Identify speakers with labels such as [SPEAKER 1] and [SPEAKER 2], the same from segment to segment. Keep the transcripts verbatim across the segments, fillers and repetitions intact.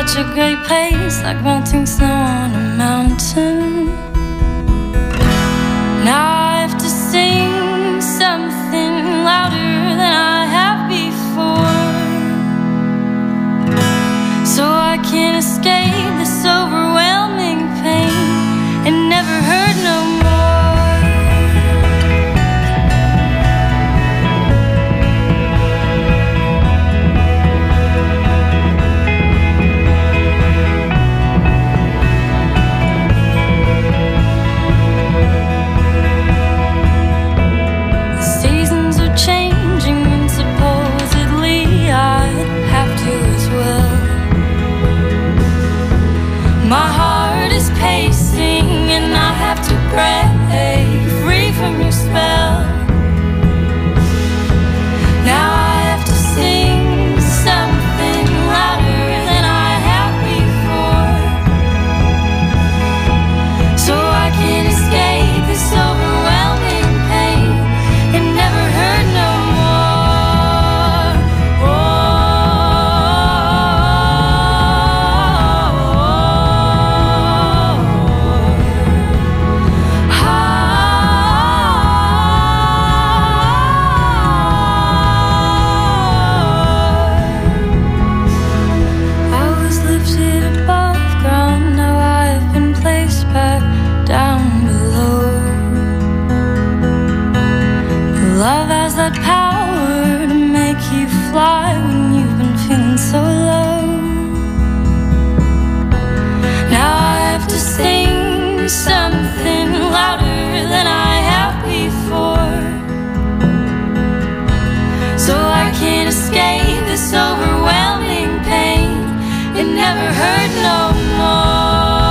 [SPEAKER 1] such a great pace, like melting snow on a mountain. Now I have to sing something louder than I have before, so I can't escape this overwhelming pain and never hurt no more. My heart is pacing and I have to break free from your spell. Now I have to sing something louder than I have before, so I can escape this overwhelming pain and never hurt no more. Oh. Love has that power to make you fly when you've been feeling so low. Now I have to sing something louder than I have before, so I can't escape this overwhelming pain and never hurt no more.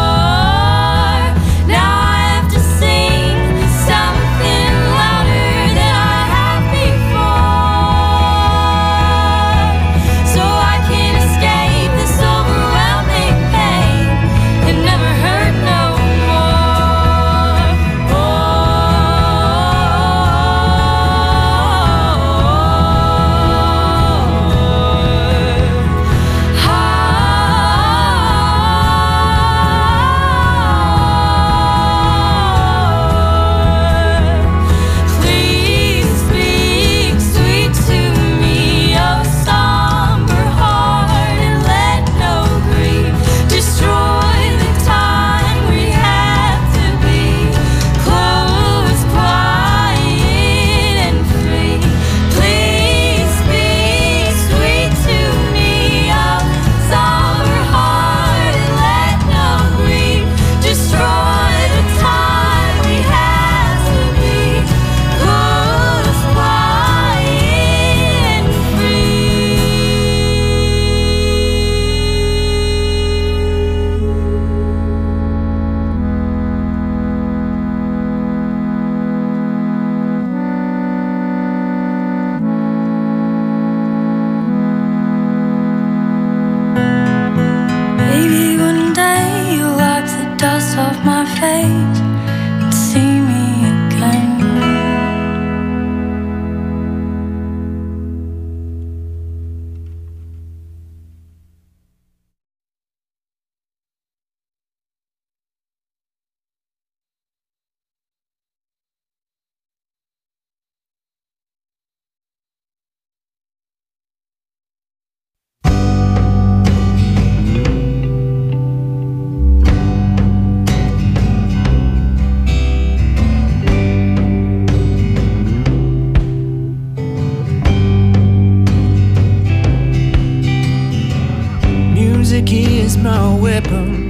[SPEAKER 2] Music is my weapon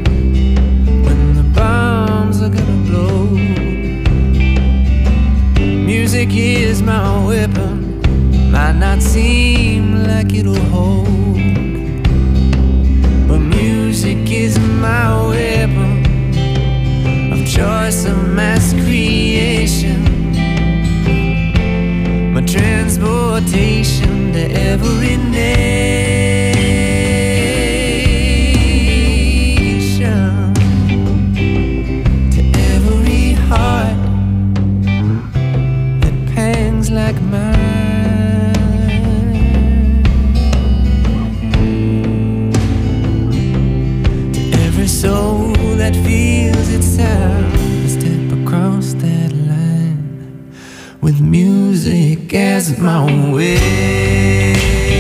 [SPEAKER 2] when the bombs are gonna blow. Music is my weapon, might not seem like it'll hold, but music is my weapon of choice, of mass creation, my transportation to every nation. Like mine, soul that feels itself step across that line with music as my way.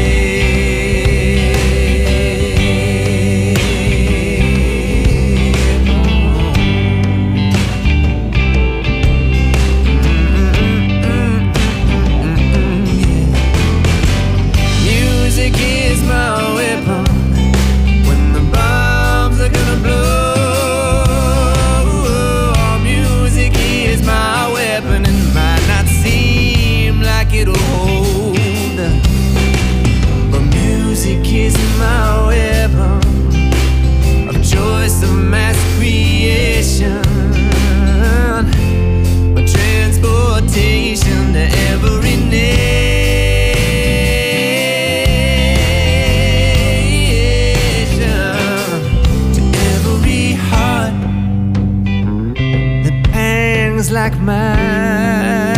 [SPEAKER 2] Like mine,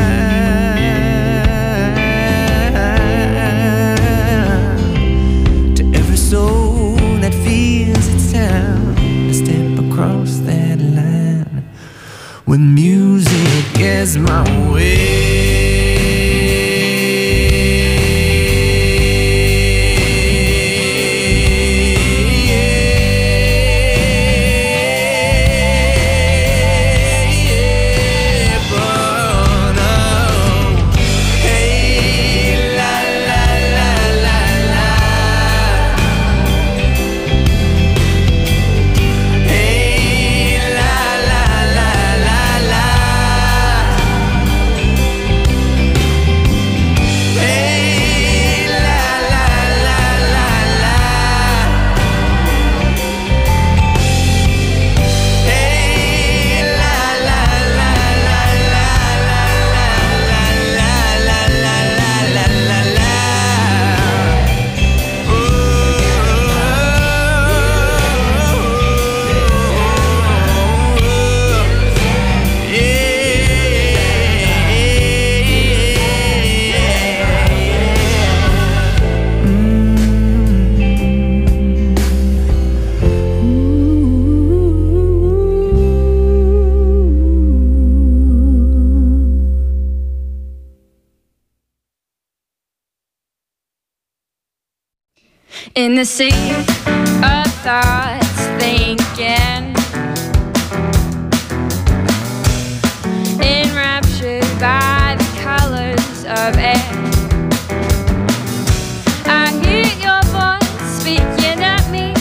[SPEAKER 2] to every soul that feels itself to step across that line with music as my way.
[SPEAKER 1] In the sea of thoughts thinking, enraptured by the colors of air, I hear your voice speaking at me,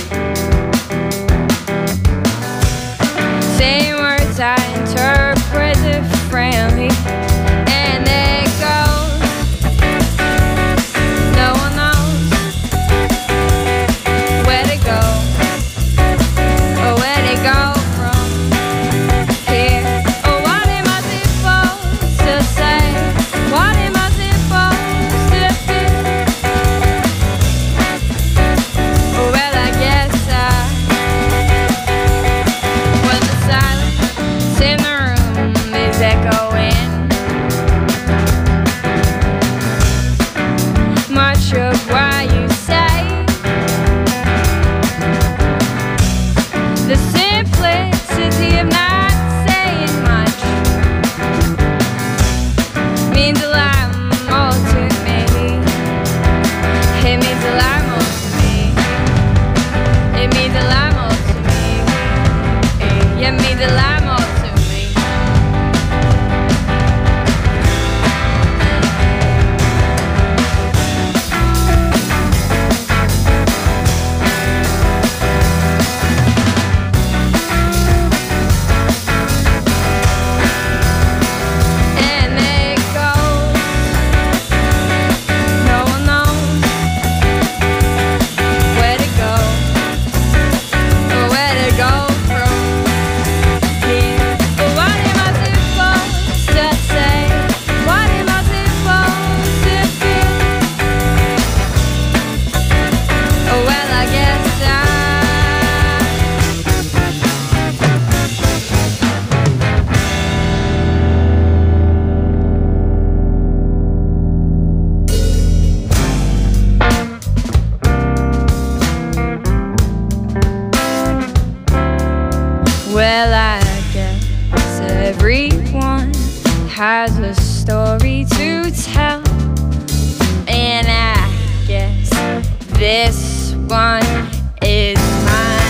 [SPEAKER 1] saying words I interpret differently, and they go, no one knows where to go. Well, I guess everyone has a story to tell, and I guess this one is mine.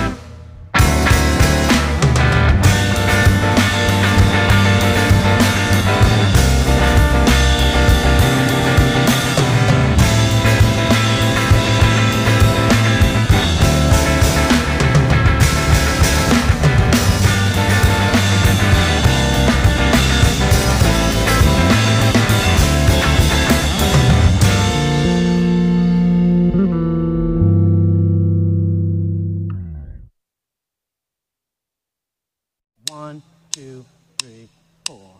[SPEAKER 2] One, two, three, four.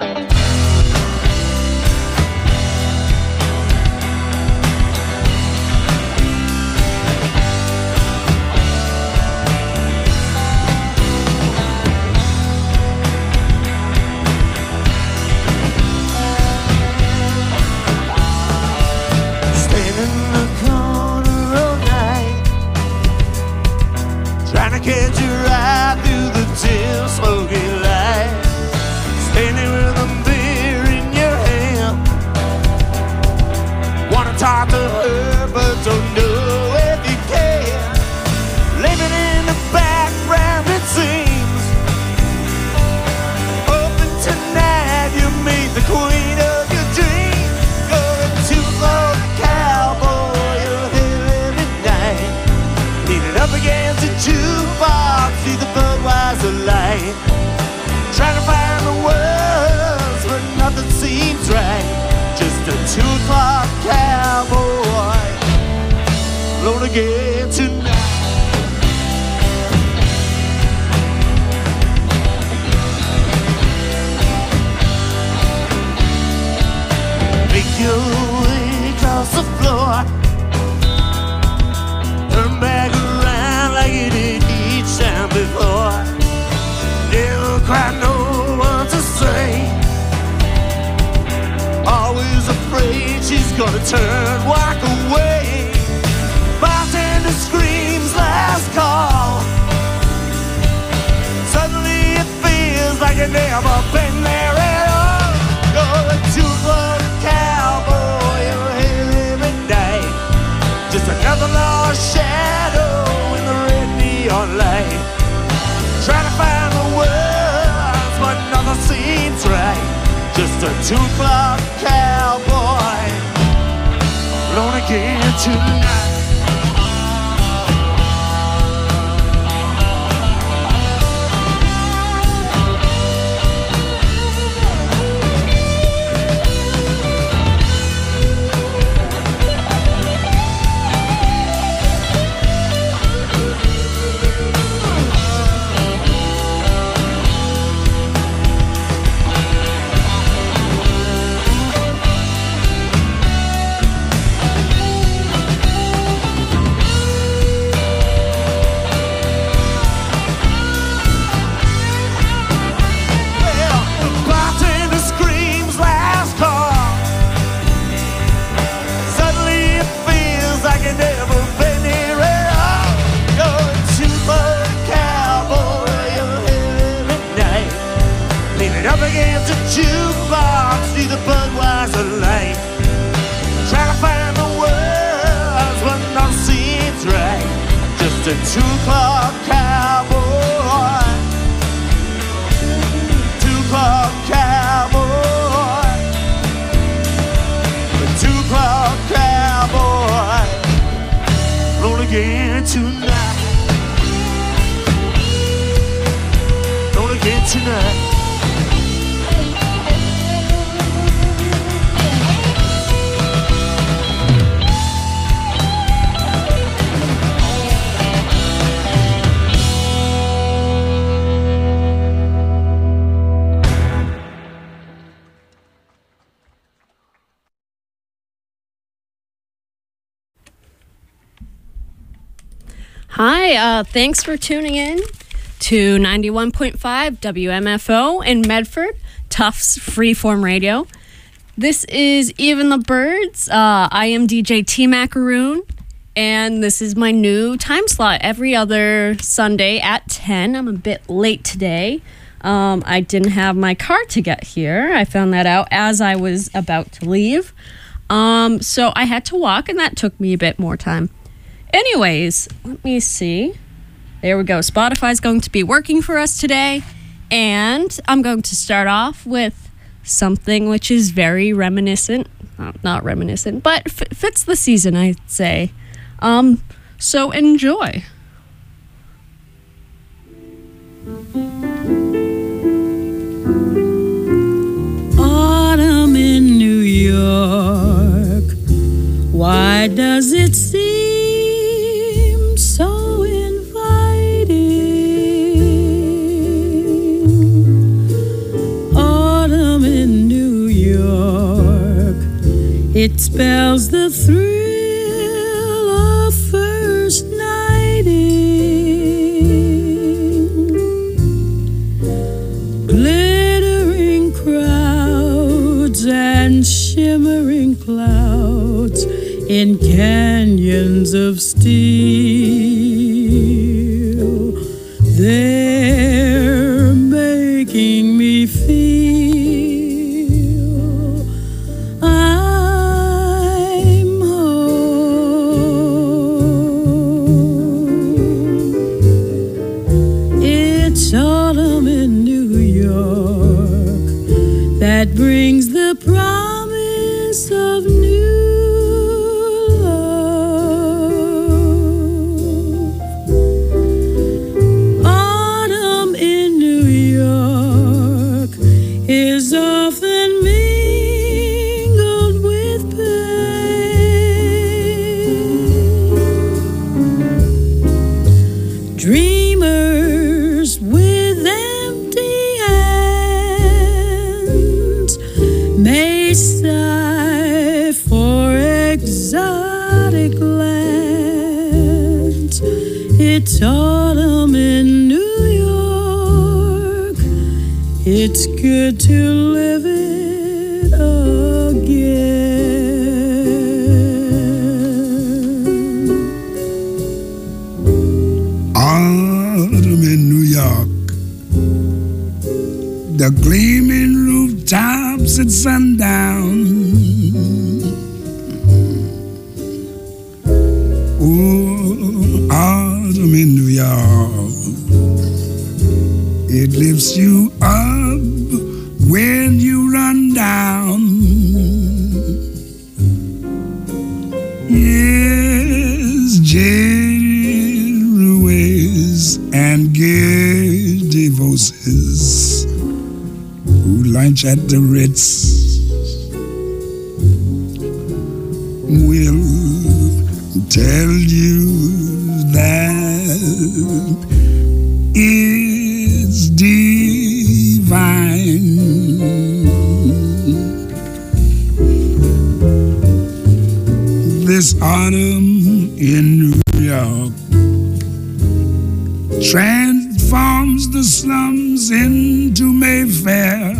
[SPEAKER 2] Standing in the corner all night, trying to catch your eye through the dim smoky light. Standing with a beer in your hand, wanna talk to her but don't know if you can. Living in the background it seems, hoping tonight you meet the queen of your dreams. Going to the cowboy, you're here every night, leaning up against a jukebox, see the Budweiser light. Trying to find the words, but nothing seems right. Just a two o'clock cowboy, alone again tonight. Make your way across the floor, turn back around like you did each time before. Never quite know what to say, always afraid she's gonna turn, walk away. Bartender screams last call, suddenly it feels like you've never been there at all. You're a two-foot cowboy, you're here every night, just another lost shadow in the red neon light. Trying to find the words, but nothing seems right. Just a two o'clock cowboy, alone again tonight. Jukebox, see the Budweiser light. Try to find the words, but nothing seems right. Just a two o'clock cowboy, two o'clock cowboy, a two o'clock cowboy, alone again tonight, alone again tonight.
[SPEAKER 3] Hi, uh, thanks for tuning in to ninety-one point five W M F O in Medford, Tufts Freeform Radio. This is Even the Birds. Uh, I am D J T Macaroon, And this is my new time slot every other Sunday at ten. I'm a bit late today. Um, I didn't have my car to get here. I found that out as I was about to leave. Um, so I had to walk, and that took me a bit more time. Anyways, let me see. There we go. Spotify's going to be working for us today. And I'm going to start off with something which is very reminiscent. Uh, not reminiscent, but f- fits the season, I'd say. Um, so enjoy.
[SPEAKER 4] Autumn in New York, why does it seem so inviting? Autumn in New York, it spells the thrill of first nighting. Glittering crowds and shimmering clouds in canyons of steel. They're making me feel I'm home. It's autumn in New York that brings the promise of new love. Autumn in New York is often mingled with pain. Dreamers with empty hands may sigh for exotic lands. It's autumn in New York. It's good to live it again.
[SPEAKER 5] Autumn in New York, the gleaming rooftops at sundown. Oh, autumn in New York, it lifts you up when you run down. Yes, jaded ruins and gay voices who lunch at the Ritz will tell you that it's divine. This autumn in New York transforms the slums into Mayfair.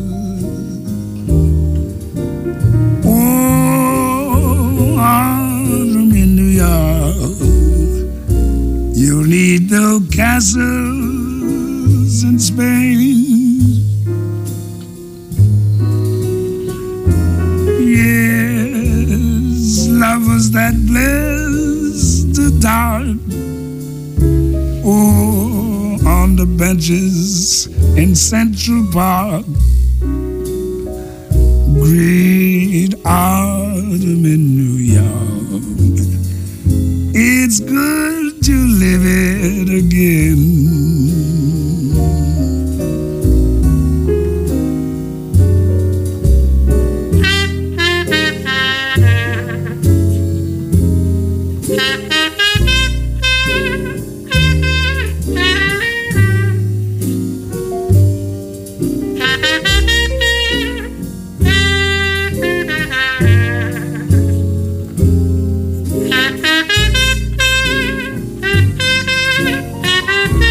[SPEAKER 5] Oh, autumn in New York, you'll need the castles in Spain. Yes, lovers that bless the dark. Oh, on the benches in Central Park. Great autumn in New York. It's good to live it again.
[SPEAKER 4] Thank you.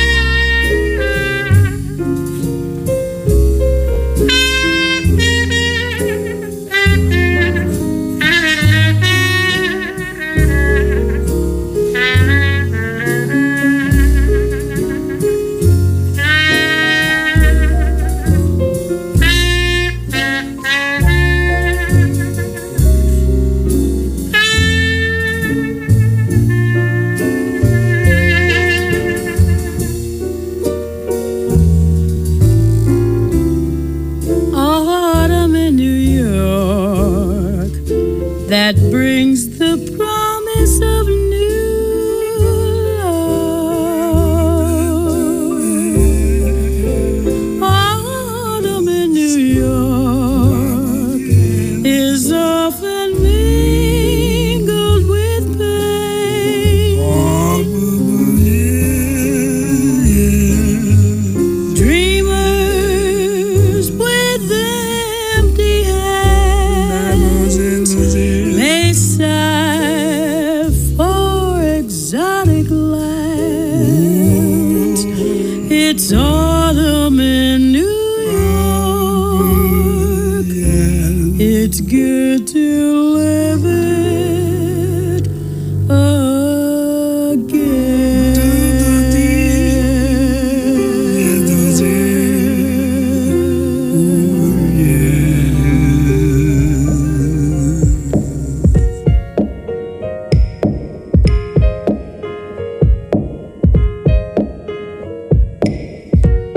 [SPEAKER 4] It's autumn in New York. It's good to live it again.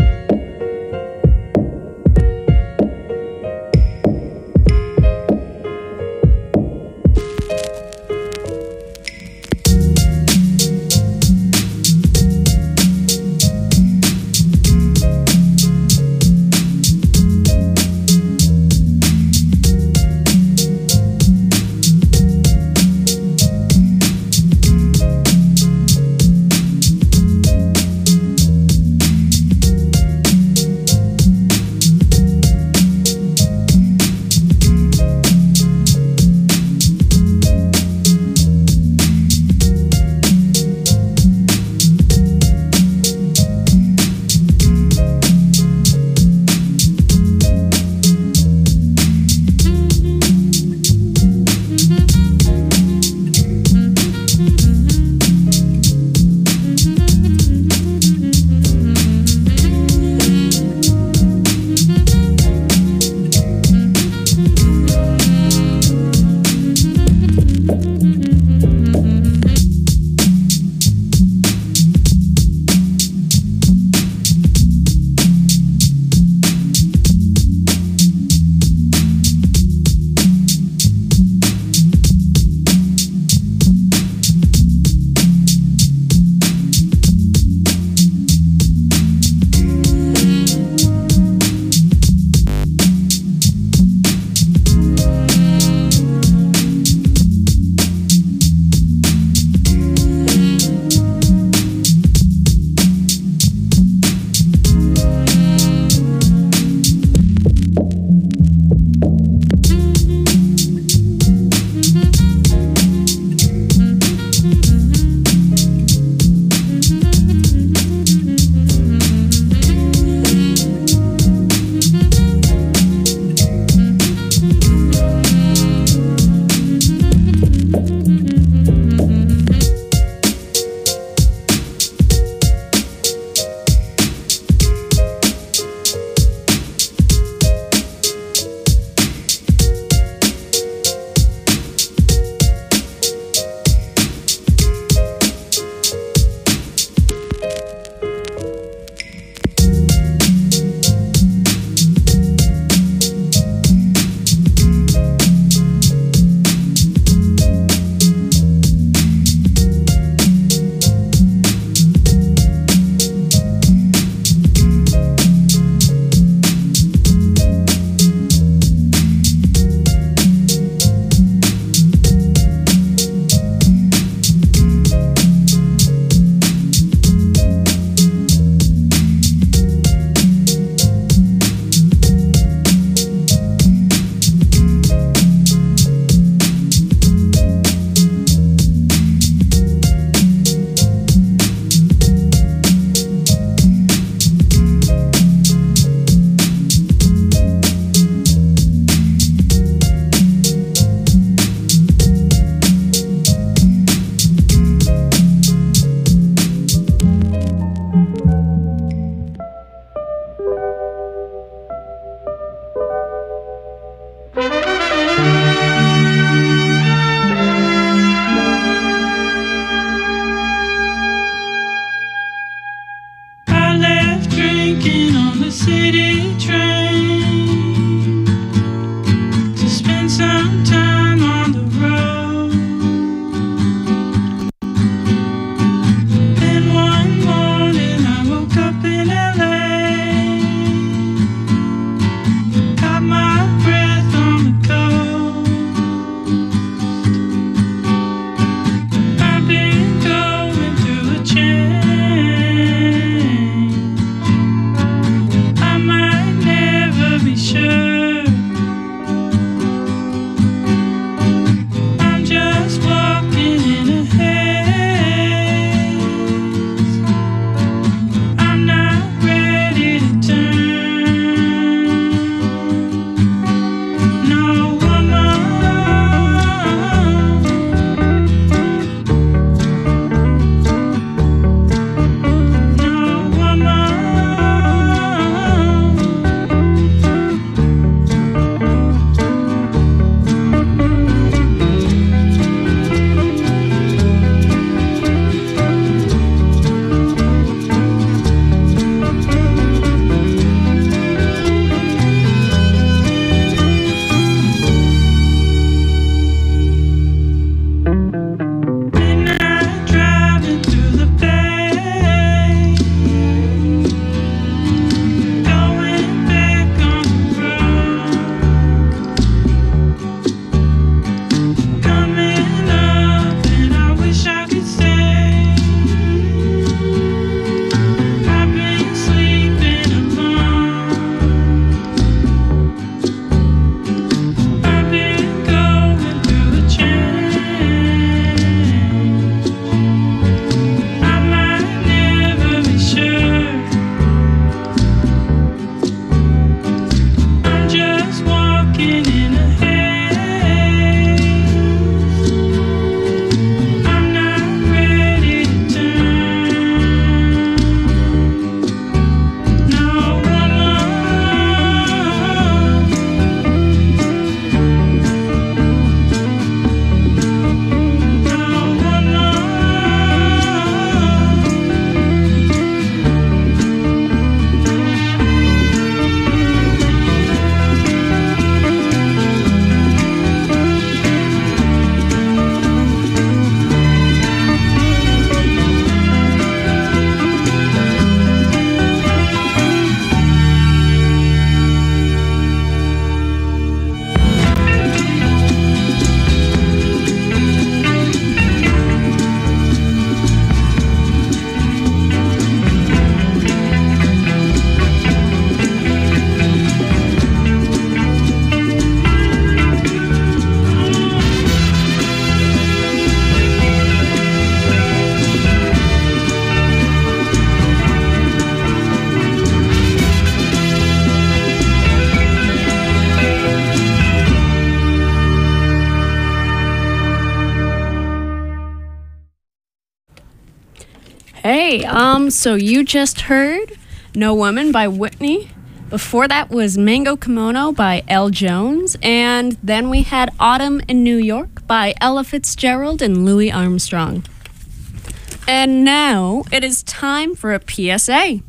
[SPEAKER 3] Okay, um, so you just heard No Woman by Whitney. Before that was Mango Kimono by Elle Jones. And then we had Autumn in New York by Ella Fitzgerald and Louis Armstrong. And now it is time for a P S A.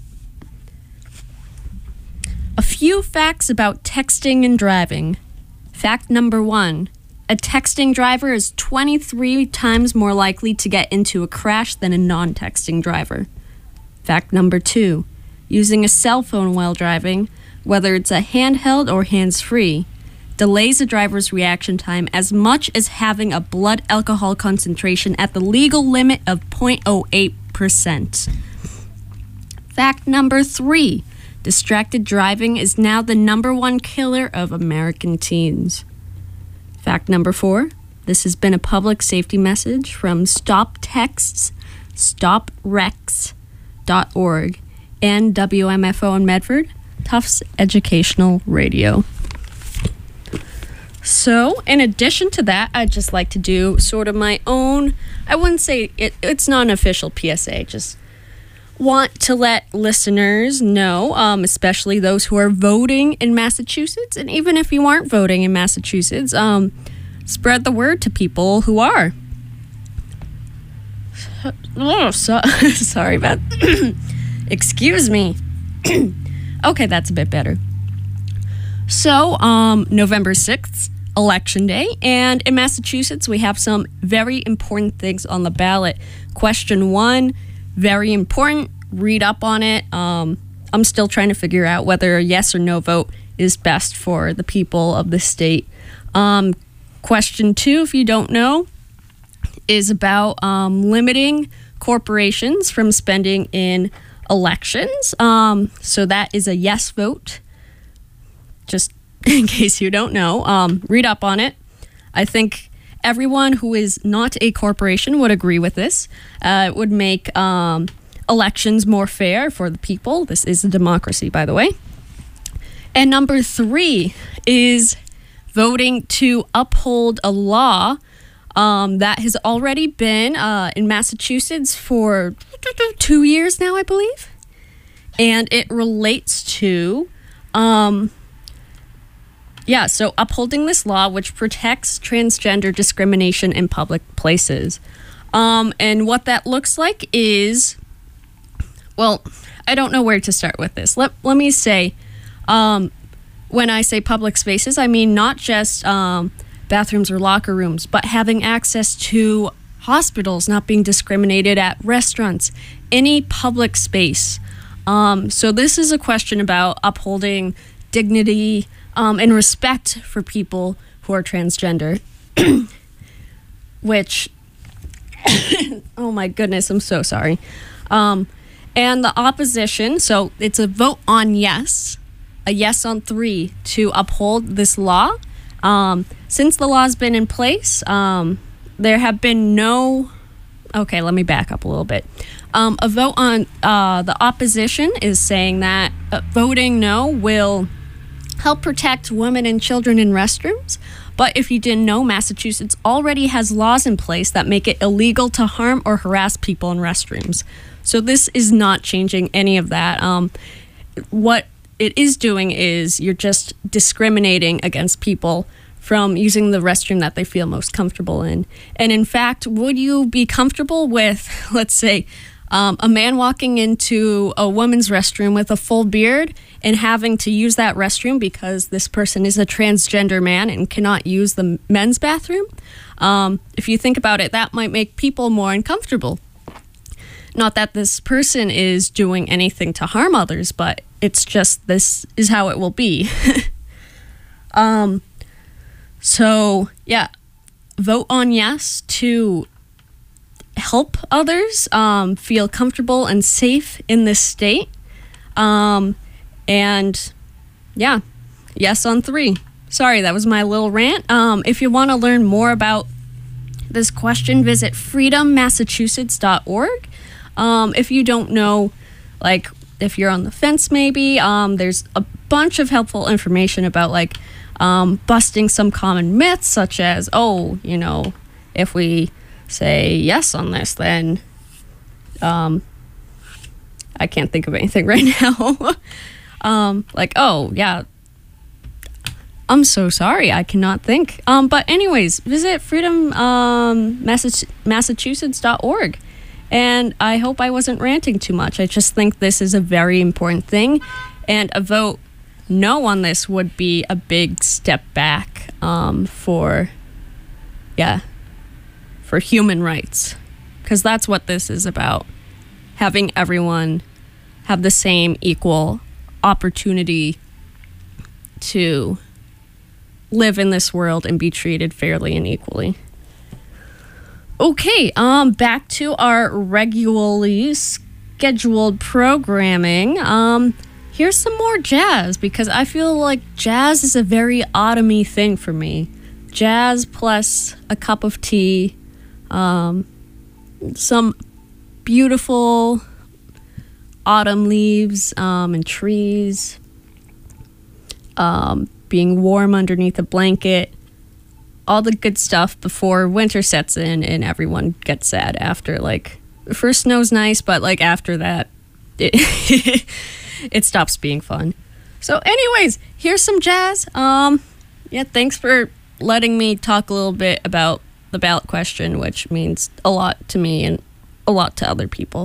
[SPEAKER 3] A few facts about texting and driving. Fact number one. A texting driver is twenty-three times more likely to get into a crash than a non-texting driver. Fact number two. Using a cell phone while driving, whether it's a handheld or hands-free, delays a driver's reaction time as much as having a blood alcohol concentration at the legal limit of zero point zero eight percent. Fact number three. Distracted driving is now the number one killer of American teens. Fact number four. This has been a public safety message from Stop Texts, stop wrecks dot org, and W M F O in Medford, Tufts Educational Radio. So, in addition to that, I'd just like to do sort of my own, I wouldn't say it, it's not an official P S A, just want to let listeners know, um, especially those who are voting in Massachusetts, and even if you aren't voting in Massachusetts, um, spread the word to people who are. Oh, so, sorry about excuse me. Okay, that's a bit better. So, um, November sixth, Election Day, and in Massachusetts, we have some very important things on the ballot. Question one, very important. Read up on it. Um, I'm still trying to figure out whether a yes or no vote is best for the people of the state. Um, question two, if you don't know, is about um, limiting corporations from spending in elections. Um, so that is a yes vote. Just in case you don't know, um, read up on it. I think everyone who is not a corporation would agree with this. Uh, it would make um, elections more fair for the people. This is a democracy, by the way. And number three is voting to uphold a law um, that has already been uh, in Massachusetts for two years now, I believe. And it relates to... Um, Yeah, so upholding this law, which protects transgender discrimination in public places. Um, and what that looks like is, well, I don't know where to start with this. Let, let me say, um, when I say public spaces, I mean not just um, bathrooms or locker rooms, but having access to hospitals, not being discriminated at, restaurants, any public space. Um, so this is a question about upholding dignity, Um, and respect for people who are transgender, which, oh my goodness, I'm so sorry. Um, and the opposition, so it's a vote on yes, a yes on three to uphold this law. Um, since the law's been in place, um, there have been no, okay, let me back up a little bit. Um, a vote on uh, the opposition is saying that uh, voting no will help protect women and children in restrooms. But if you didn't know, Massachusetts already has laws in place that make it illegal to harm or harass people in restrooms. So this is not changing any of that. Um, what it is doing is you're just discriminating against people from using the restroom that they feel most comfortable in. And in fact, would you be comfortable with, let's say, Um, a man walking into a woman's restroom with a full beard and having to use that restroom because this person is a transgender man and cannot use the men's bathroom? Um, if you think about it, that might make people more uncomfortable. Not that this person is doing anything to harm others, but it's just this is how it will be. um, so, yeah, vote on yes to help others um, feel comfortable and safe in this state. Um, and yeah, yes on three. Sorry, that was my little rant. Um, if you want to learn more about this question, visit freedom massachusetts dot org. Um, if you don't know, like, if you're on the fence maybe, um, there's a bunch of helpful information about, like, um, busting some common myths, such as, oh, you know, if we say yes on this, then um, I can't think of anything right now. um, like, oh, yeah. I'm so sorry. I cannot think. Um, but anyways, visit freedom um, massachusetts dot org. And I hope I wasn't ranting too much. I just think this is a very important thing. And a vote no on this would be a big step back um, for, yeah, for human rights. Because that's what this is about. Having everyone have the same equal opportunity to live in this world and be treated fairly and equally. Okay, um, back to our regularly scheduled programming. Um, here's some more jazz, because I feel like jazz is a very autumny thing for me. Jazz plus a cup of tea, um, some beautiful autumn leaves um, and trees, um, being warm underneath a blanket, all the good stuff before winter sets in and everyone gets sad after. Like, the first snow's nice, but like after that, it, it stops being fun. So anyways, here's some jazz. Um, yeah, thanks for letting me talk a little bit about the ballot question, which means a lot to me and a lot to other people.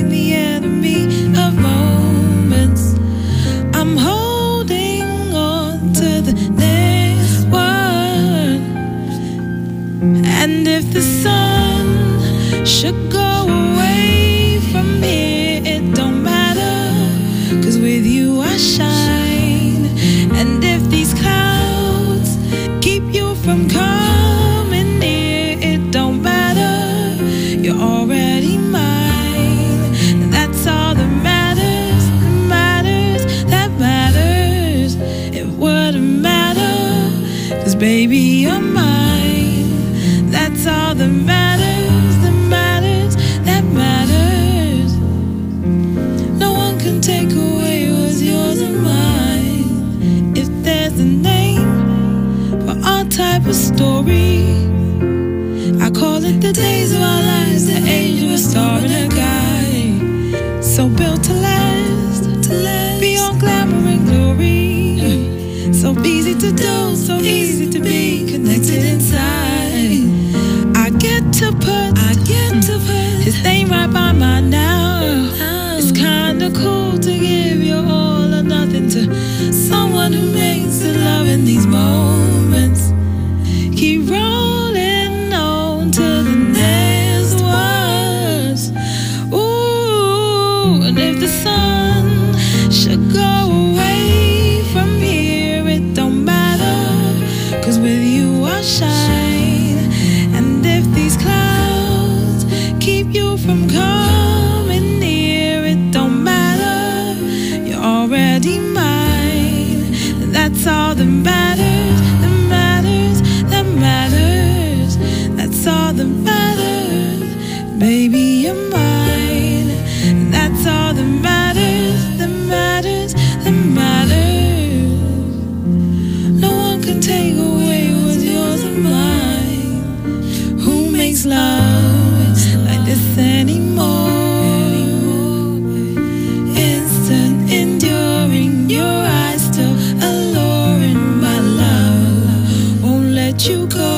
[SPEAKER 4] I'm holding on. the next one. And if the sun should go away from here, it don't matter, 'cause with you I shine. And if these clouds keep you from coming near, it don't matter, you're already mine. And that's all that matters, that matters, that matters. It wouldn't matter, 'cause baby you're mine. That's all that matters, that matters, that matters. No one can take away what's yours and mine. If there's a name for our type of story, I call it the days of our lives, the age of a star and a guy. So built to last, to last, beyond glamour and glory. So easy to do, so easy to be connected inside. I get to put, I get to put his name right by mine now. It's kinda cool to give your all or nothing to someone who makes the love in these moments. Keep rolling on to the next ones. Ooh, and if the sun should go away from here, it don't matter, 'cause with you I shine. And if these clouds keep you from coming near, it don't matter, you're already mine. And that's all that matters, that matters, that matters. That's all that matters, baby you're mine. And that's all that matters, that matters, that matters. No one can take away what's yours and mine. Who makes love like this anymore? Instant, enduring, your eyes still alluring. My love won't let you go.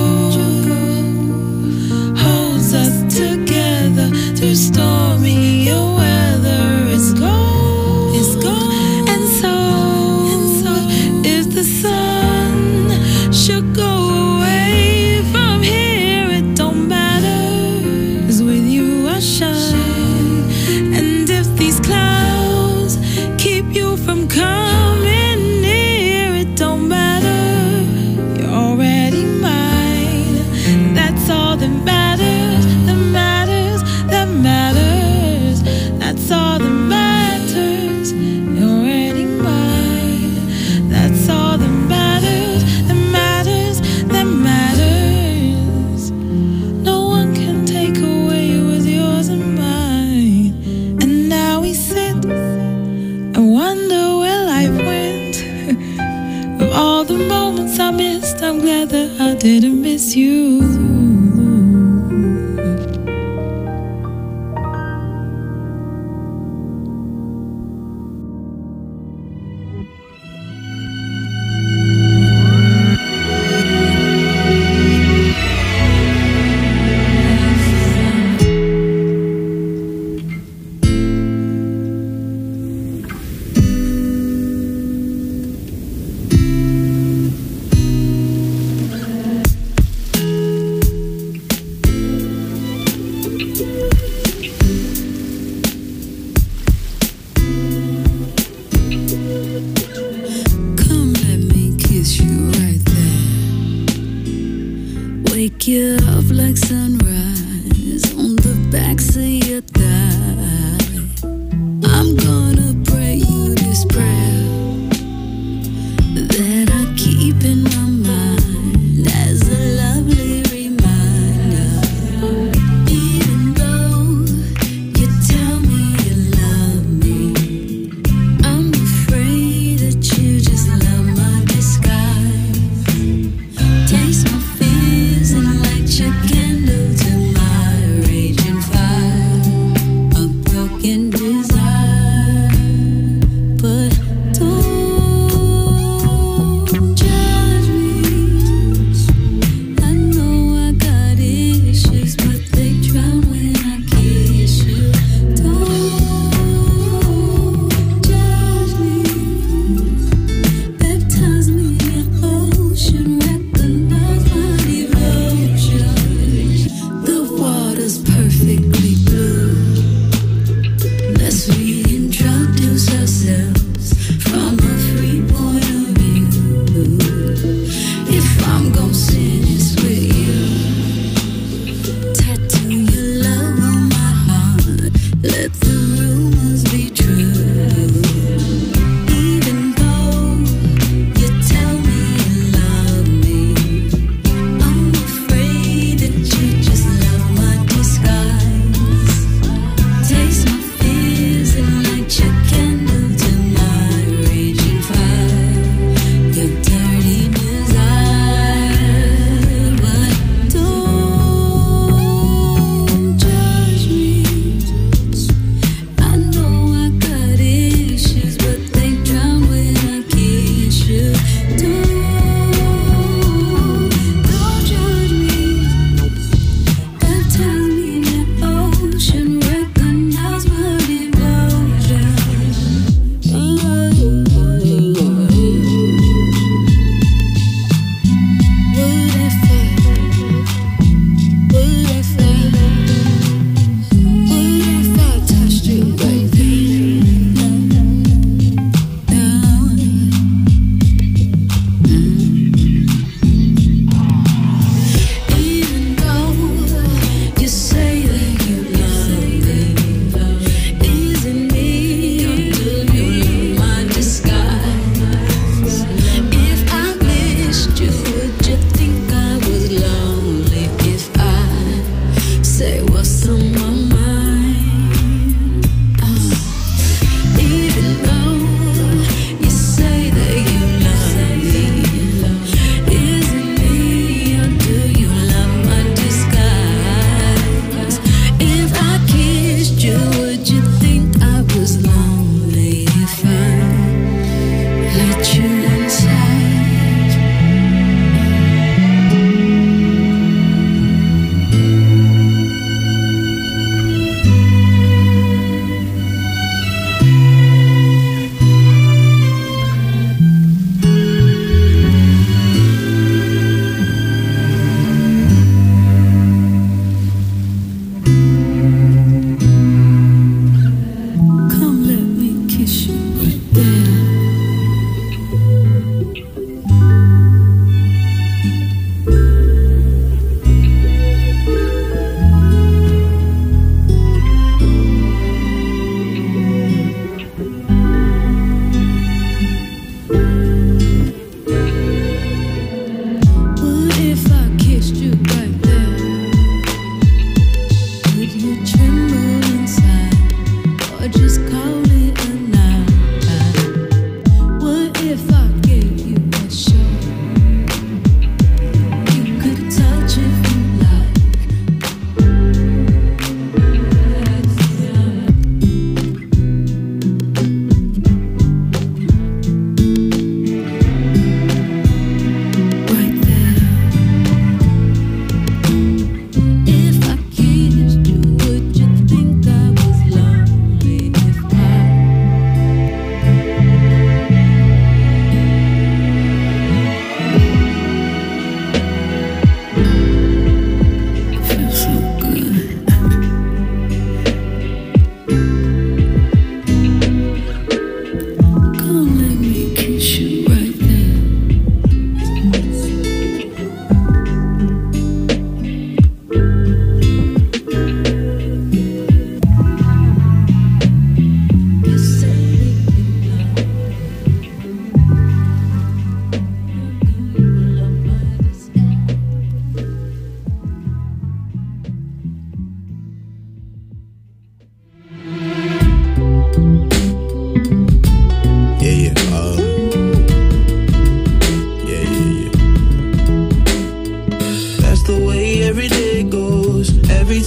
[SPEAKER 4] Holds us together through stormy weather. It's gone, it's gone. And so, and so if the sun should go away from here, it don't matter, 'cause with you I shine. And if these clouds keep you from coming near, it don't matter, you're already mine. That's all that matters, that matters, that matters. That's all that matters, you're already mine. That's all that matters, that matters, that matters. No one can take away what's yours and mine. And now we sit and wonder where life went. Of all the moments I missed, I'm glad that I didn't miss you. Come let me kiss you right there. Wake you up like sunrise on the backs of your thigh. I'm gonna pray you this prayer that I keep in my mind as a lovely reminder. Even though you tell me you love me, I'm afraid that you just love my disguise. Taste my fears and light your candle to my raging fire.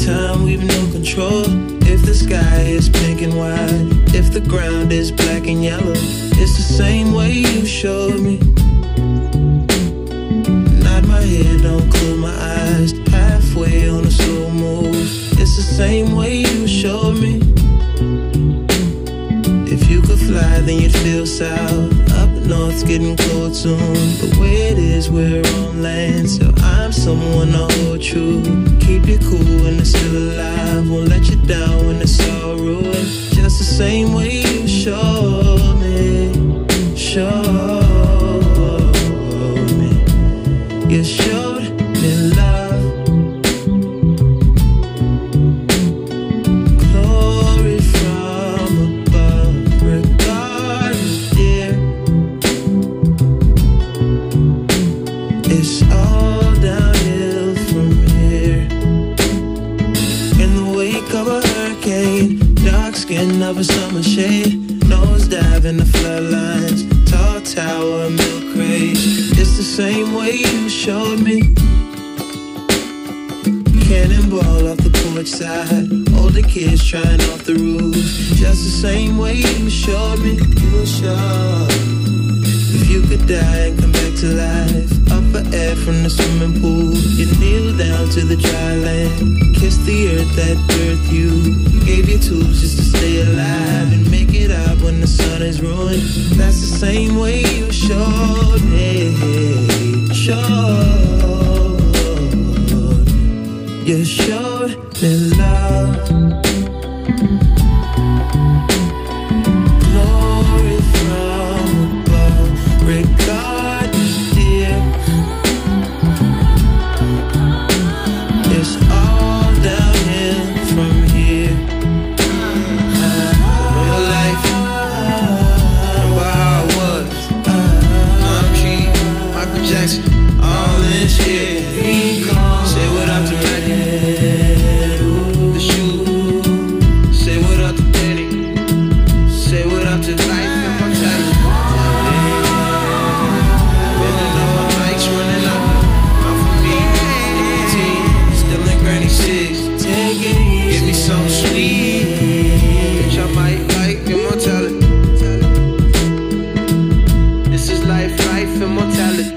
[SPEAKER 6] time we've no control. If the sky is pink and white, if the ground is black and yellow, it's the same way you showed me. Nod my head, don't close my eyes, halfway on a slow move. It's the same way you showed me. If you could fly, then you'd feel south. Up north's getting cold soon. The way it is, we're on land, so I'm someone to hold true. Keep you cool when it's still alive, won't let you down when it's all ruined. Just the same way you showed me, showed me. You showed me love, glory from above, regardless, dear. It's all downhill from here. In the wake of a hurricane, dark skin of a summer shade, nosedive in the floodlines, tall tower, milk crate. It's the same way you showed me. Cannonball off the porch side, older kids trying off the roof. Just the same way you showed me. You showed. If you could die and come back to life, up for air from the swimming pool, you kneel down to the dry land, kiss the earth that birthed you, gave you tools just to stay alive and make it out when the sun is ruined. That's the same way you showed me, showed. You showed me love, glory from above, regardless, dear. It's all downhill from here. Real life, remember how it was. I'm King, Michael Jackson, all this shit. Say what up to Randy, the shoe. Say what up to Danny. Say what up to life and mortality. Running up my bikes, running up. Not for me, nicotine, still in granny six. Take it easy, give me something sweet. Bitch, I might like immortality. This is life, life, immortality.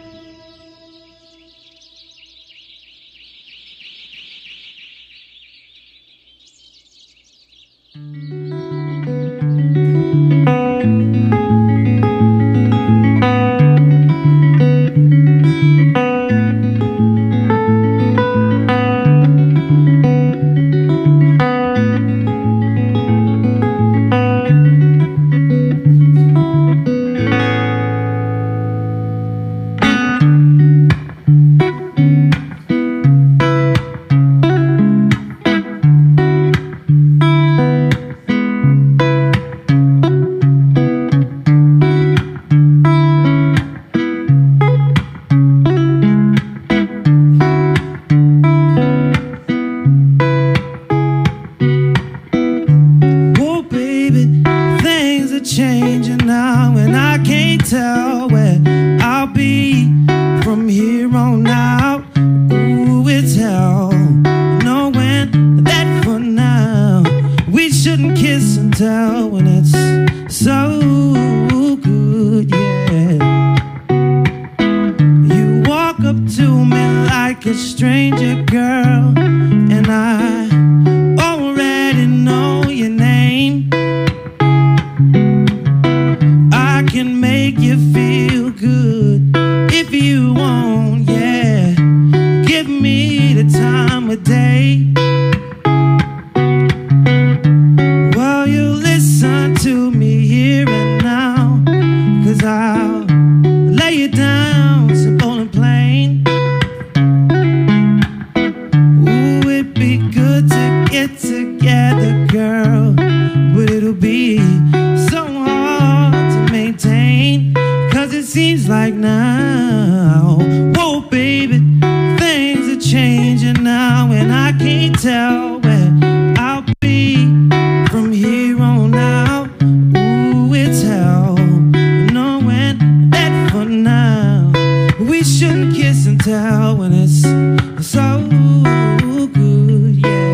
[SPEAKER 7] Changing now, and I can't tell where I'll be from here on out. Ooh, it's hell, knowing that for now we shouldn't kiss and tell when it's so good, yeah. You walk up to me like a stranger, girl, and I already know your name. I can make you feel good if you want, yeah. Give me the time of day. Well, you listen to me here and now, 'cause I'll lay you down simple and plain. Ooh, it'd be good to get together, girl, but it'll be so hard to maintain, 'cause it seems like now, whoa baby, things are changing now, and I can't tell where I'll be from here on out. Ooh, it's hell, knowing that for now we shouldn't kiss and tell when it's so good, yeah.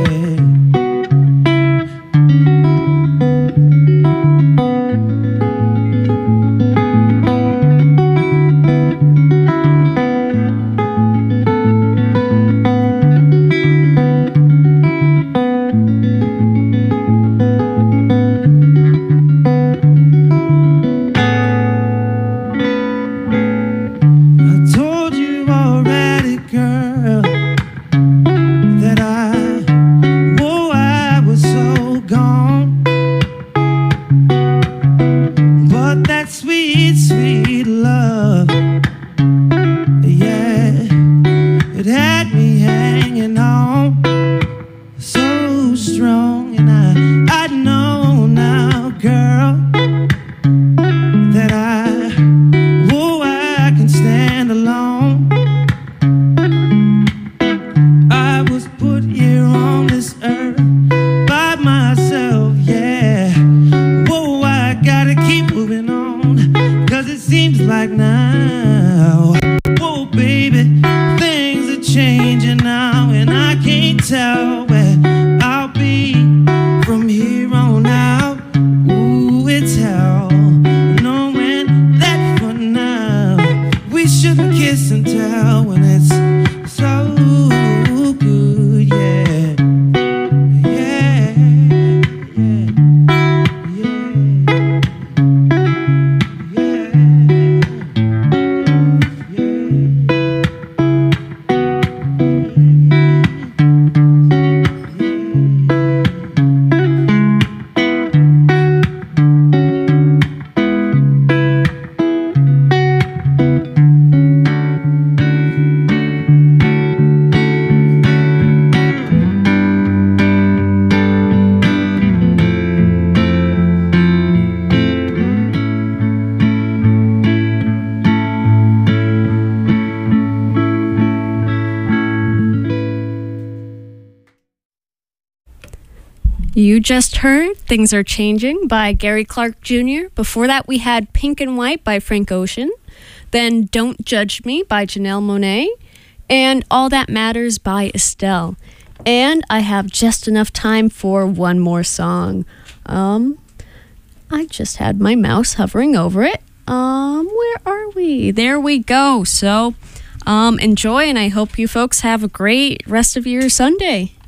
[SPEAKER 7] stand alone. I was put here on this earth by myself, yeah. Whoa, I gotta keep moving on, cause it seems like now, whoa, baby, things are changing now, and I can't tell where I'll be from here on out. Ooh, it's hell, knowing that for now we shouldn't kiss and tell when it's so good, yeah. Yeah,
[SPEAKER 3] You just heard Things Are Changing by Gary Clark Junior Before that, we had Pink and White by Frank Ocean. Then Don't Judge Me by Janelle Monáe. And All That Matters by Estelle. And I have just enough time for one more song. Um, I just had my mouse hovering over it. Um, where are we? There we go. So, um, enjoy, and I hope you folks have a great rest of your Sunday.